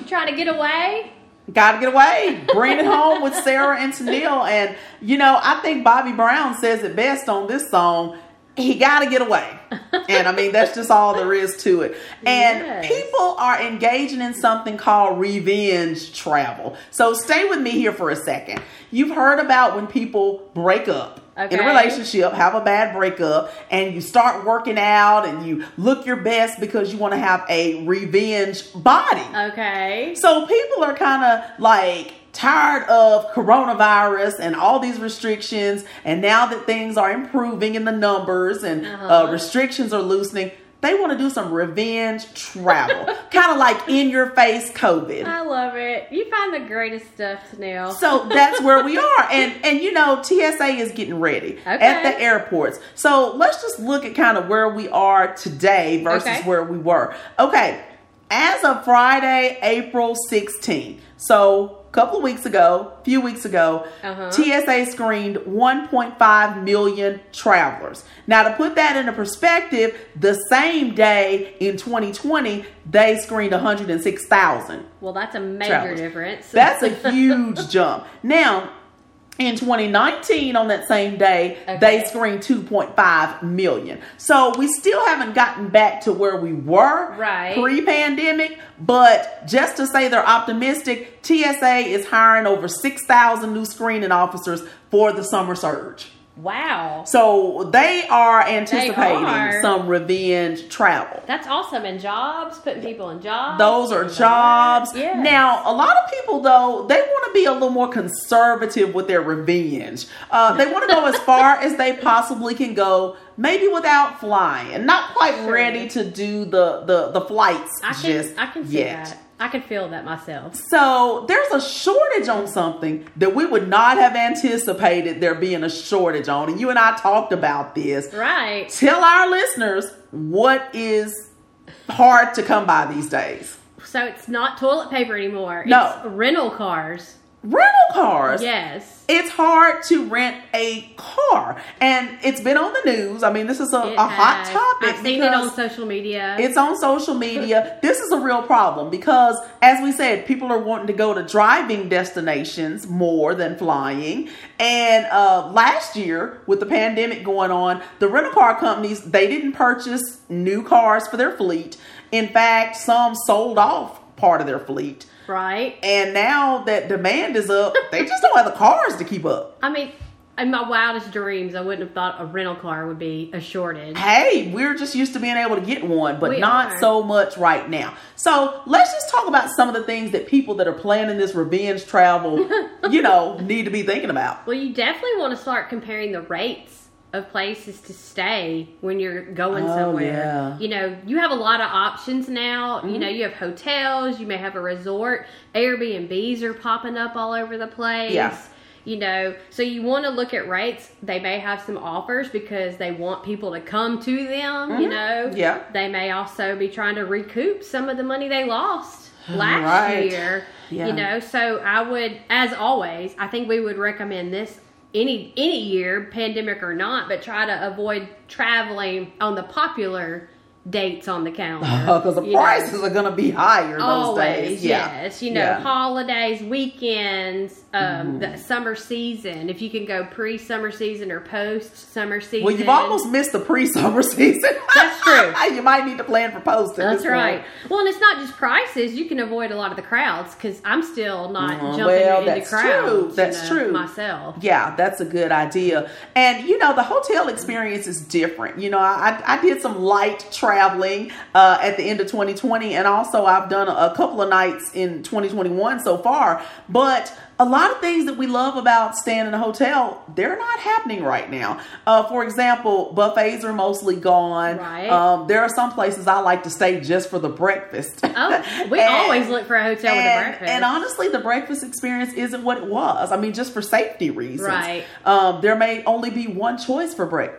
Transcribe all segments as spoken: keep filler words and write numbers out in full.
trying to get away? Gotta get away. Bring it home with Sarah and Tennille. And, you know, I think Bobby Brown says it best on this song. He got to get away. And I mean, that's just all there is to it. And yes. people are engaging in something called revenge travel. So stay with me here for a second. You've heard about when people break up okay. in a relationship, have a bad breakup, and you start working out and you look your best because you want to have a revenge body. Okay. So people are kind of like tired of coronavirus and all these restrictions, and now that things are improving in the numbers and uh-huh. uh, restrictions are loosening, they want to do some revenge travel. Kind of like in your face COVID. I love it. You find the greatest stuff, Tennille. So that's where we are. And, and you know, T S A is getting ready okay. at the airports. So let's just look at kind of where we are today versus okay. where we were. Okay. As of Friday, April sixteenth, so a couple of weeks ago, a few weeks ago, uh-huh. T S A screened one point five million travelers. Now, to put that into perspective, the same day in twenty twenty, they screened one hundred six thousand. Well, that's a major travelers. difference. That's a huge jump. Now, in twenty nineteen, on that same day, okay. they screened two point five million. So we still haven't gotten back to where we were right. pre-pandemic. But just to say they're optimistic, T S A is hiring over six thousand new screening officers for the summer surge. Wow. So they are anticipating they are. some revenge travel. That's awesome. And jobs, putting people in jobs. Those are jobs. Yes. Now, a lot of people, though, they want to be a little more conservative with their revenge. Uh, they want to go as far as they possibly can go, maybe without flying. Not quite sure. ready to do the, the, the flights I can, just I can see yet. that. I can feel that myself. So there's a shortage on something that we would not have anticipated there being a shortage on. And you and I talked about this. Right. Tell our listeners what is hard to come by these days. So it's not toilet paper anymore. No. It's rental cars. Rental cars. Yes. It's hard to rent a car. And it's been on the news. I mean, this is a, a hot topic. I've seen it on social media. It's on social media. This is a real problem because, as we said, people are wanting to go to driving destinations more than flying. And uh, last year, with the pandemic going on, the rental car companies, they didn't purchase new cars for their fleet. In fact, some sold off part of their fleet. Right. And now that demand is up, they just don't have the cars to keep up. I mean, in my wildest dreams, I wouldn't have thought a rental car would be a shortage. Hey, we're just used to being able to get one, but we not are. so much right now. So let's just talk about some of the things that people that are planning this revenge travel, you know, need to be thinking about. Well, you definitely want to start comparing the rates of places to stay when you're going oh, somewhere. Yeah. You know, you have a lot of options now. Mm-hmm. You know, you have hotels, you may have a resort, Airbnbs are popping up all over the place. Yeah. You know, so you want to look at rates. They may have some offers because they want people to come to them, mm-hmm. you know. Yeah. They may also be trying to recoup some of the money they lost last right. year. Yeah. You know, so I would, as always, I think we would recommend this any any year, pandemic or not, but try to avoid traveling on the popular dates on the calendar. Because the prices know. are going to be higher those Always, days. Yeah. Yes. You know, yeah. holidays, weekends, um, mm-hmm. the summer season. If you can go pre-summer season or post-summer season. Well, you've almost missed the pre-summer season. That's true. You might need to plan for post. That's right. Point. Well, and it's not just prices. You can avoid a lot of the crowds because I'm still not uh, jumping well, into that's crowds. True. That's you know, true. Myself. Yeah, that's a good idea. And, you know, the hotel experience is different. You know, I, I did some light traveling uh, at the end of twenty twenty. And also I've done a, a couple of nights in twenty twenty-one so far. But a lot of things that we love about staying in a hotel, they're not happening right now. Uh, for example, buffets are mostly gone. Right. Um, there are some places I like to stay just for the breakfast. Oh, we and, always look for a hotel and, with a breakfast. And honestly, the breakfast experience isn't what it was. I mean, just for safety reasons. Right. Um, there may only be one choice for breakfast.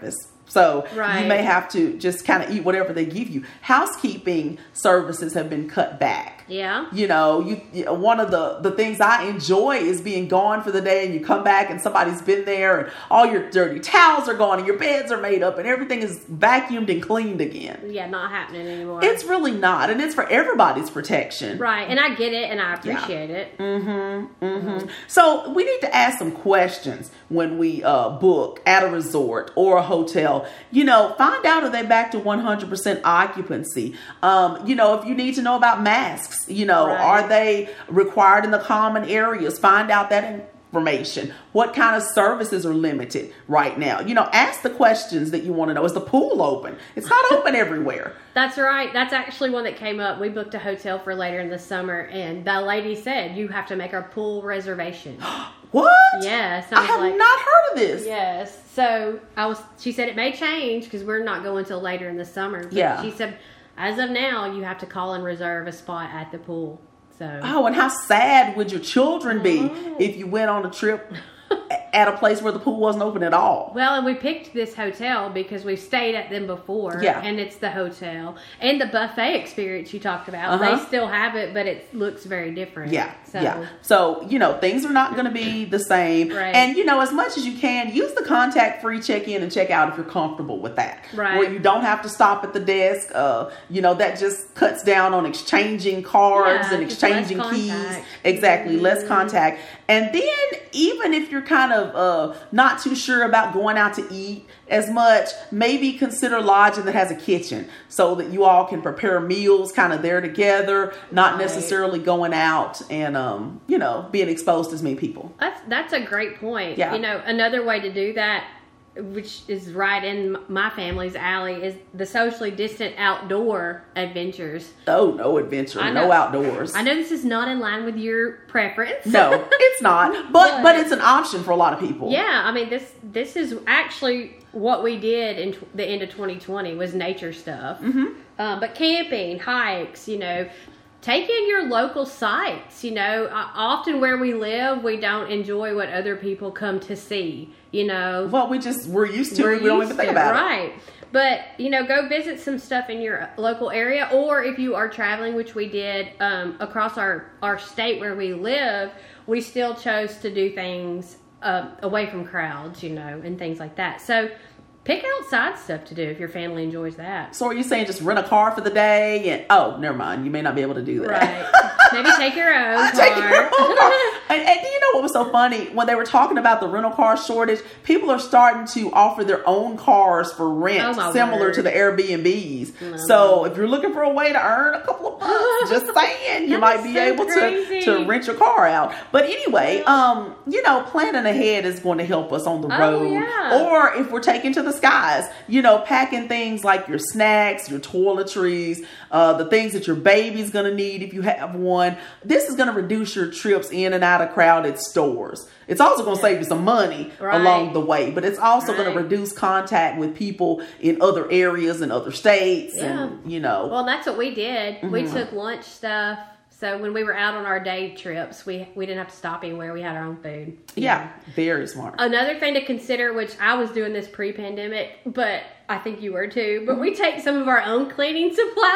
So right. you may have to just kind of eat whatever they give you. Housekeeping services have been cut back. Yeah. You know, you, you one of the, the things I enjoy is being gone for the day, and you come back and somebody's been there and all your dirty towels are gone and your beds are made up and everything is vacuumed and cleaned again. Yeah, not happening anymore. It's really not. And it's for everybody's protection. Right. And I get it and I appreciate yeah. it. Mm-hmm, mm-hmm. So we need to ask some questions when we uh, book at a resort or a hotel. You know, find out if they're back to one hundred percent occupancy. Um, you know, if you need to know about masks, you know, right. are they required in the common areas? Find out that information. What kind of services are limited right now? You know, ask the questions that you want to know. Is the pool open? It's not open everywhere. That's right. That's actually one that came up. We booked a hotel for later in the summer, and the lady said, you have to make our pool reservation. What? Yes. I, I have like, not heard of this. Yes. So I was. She said it may change because we're not going till later in the summer. But yeah. She said, as of now, you have to call and reserve a spot at the pool. So. Oh, and how sad would your children be oh. if you went on a trip at a place where the pool wasn't open at all? Well, and we picked this hotel because we've stayed at them before. Yeah. And it's the hotel. And the buffet experience you talked about. Uh-huh. They still have it, but it looks very different. Yeah. So. Yeah. So, you know, things are not going to be the same. Right. And, you know, as much as you can, use the contact-free check-in and check-out if you're comfortable with that. Right. Where you don't have to stop at the desk. Uh, you know, that just cuts down on exchanging cards yeah, and exchanging keys. Contact. Exactly. Mm-hmm. Less contact. And then, even if you're kind of uh, not too sure about going out to eat as much, maybe consider lodging that has a kitchen so that you all can prepare meals kind of there together, not right. necessarily going out and, um, you know, being exposed to as many people. That's, that's a great point. Yeah. You know, another way to do that, which is right in my family's alley, is the socially distant outdoor adventures. Oh, no adventure, no outdoors. I know this is not in line with your preference. No, it's not. But, but but it's an option for a lot of people. Yeah, I mean this this is actually what we did in t- the end of twenty twenty was nature stuff. Mm-hmm. Um, but camping, hikes, you know. Take in your local sites. You know, uh, often where we live, we don't enjoy what other people come to see. You know, well, we just we're used to we're it. We don't used even think to, about right. it, right? But you know, go visit some stuff in your local area, or if you are traveling, which we did um, across our our state where we live, we still chose to do things uh, away from crowds, you know, and things like that. So. Pick outside stuff to do if your family enjoys that. So are you saying just rent a car for the day? And oh, never mind. You may not be able to do that. Right. Maybe take your own car. Take your own car. And, and do you know what was so funny? When they were talking about the rental car shortage, people are starting to offer their own cars for rent, oh similar word. to the Airbnbs. No. So if you're looking for a way to earn a couple of bucks, just saying, you might be so able to, to rent your car out. But anyway, um, you know, planning ahead is going to help us on the oh, road. Yeah. Or if we're taking to the skies, you know, packing things like your snacks, your toiletries, uh, the things that your baby's going to need if you have one. This is going to reduce your trips in and out of crowded stores. It's also going to save you some money right. along the way, but it's also right. going to reduce contact with people in other areas and other states. Yeah. And, you know. Well, that's what we did. Mm-hmm. We took lunch stuff. So when we were out on our day trips, we, we didn't have to stop anywhere. We had our own food. Yeah, know. Very smart. Another thing to consider, which I was doing this pre-pandemic, but I think you were too, but we take some of our own cleaning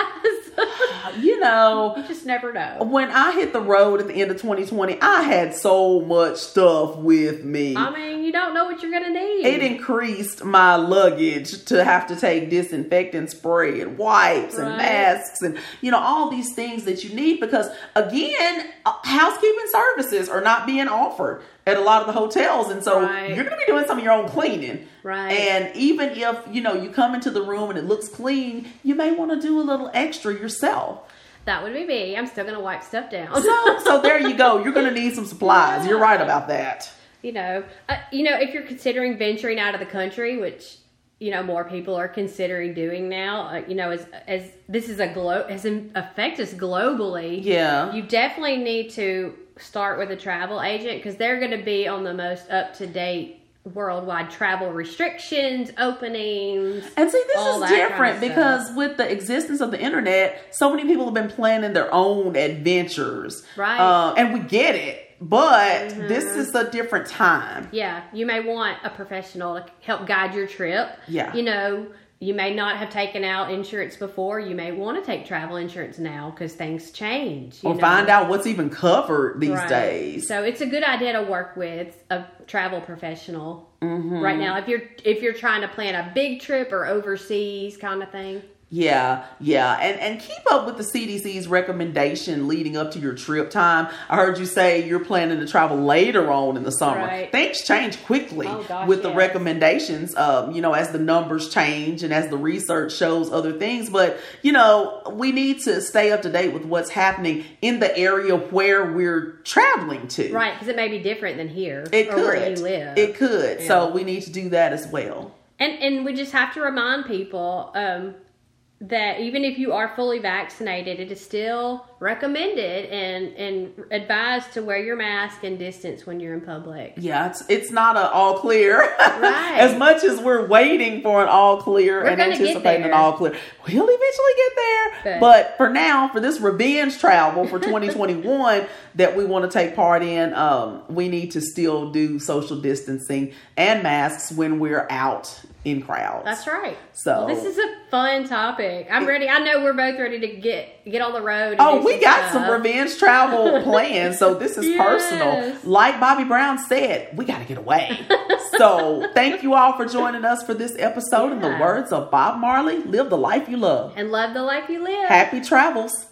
supplies. You know. You just never know. When I hit the road at the end of twenty twenty, I had so much stuff with me. I mean, you don't know what you're going to need. It increased my luggage to have to take disinfectant spray and wipes right. and masks and, you know, all these things that you need because, again, housekeeping services are not being offered at a lot of the hotels. And so right. you're going to be doing some of your own cleaning. Right. And even if, you know, you come into the room and it looks clean, you may want to do a little extra yourself. That would be me. I'm still going to wipe stuff down. so, so there you go. You're going to need some supplies. Yeah. You're right about that. You know, uh, you know, if you're considering venturing out of the country, which, you know, more people are considering doing now, uh, you know, as as this is a glo- as in affect us globally. Yeah. You definitely need to start with a travel agent because they're going to be on the most up-to-date worldwide travel restrictions, openings. And see, this all is that different kind of because stuff. with the existence of the internet, so many people have been planning their own adventures. Right. Uh, and we get it. but Mhm. this is a different time. Yeah, you may want a professional to help guide your trip. Yeah. You know, you may not have taken out insurance before. You may want to take travel insurance now because things change. You Or know? find out what's even covered these Right. days. So it's a good idea to work with a travel professional Mm-hmm. right now if you're if you're trying to plan a big trip or overseas kind of thing. Yeah, yeah. And and keep up with the C D C's recommendation leading up to your trip time. I heard you say you're planning to travel later on in the summer. Right. Things change quickly Oh, gosh, with the yes. recommendations, um, you know, as the numbers change and as the research shows other things. But, you know, we need to stay up to date with what's happening in the area where we're traveling to. Right, because it may be different than here It or could. where you live. It could. Yeah. So we need to do that as well. And and we just have to remind people um, that even if you are fully vaccinated, it is still recommended and, and advised to wear your mask and distance when you're in public. Yeah, it's it's not an all clear. Right. As much as we're waiting for an all clear We're and gonna get anticipating an there. all clear, we'll eventually get there. But- But for now, for this revenge travel for twenty twenty-one that we want to take part in, um, we need to still do social distancing and masks when we're out in crowds. That's right. So- Well, this is a fun topic. I'm ready. I know we're both ready to get get on the road. And Oh, do we got stuff. some revenge travel plans, so this is Yes. personal. Like Bobby Brown said, we got to get away. So thank you all for joining us for this episode. In the Yeah. words of Bob Marley, live the life you love. And love the life you live. Happy travels.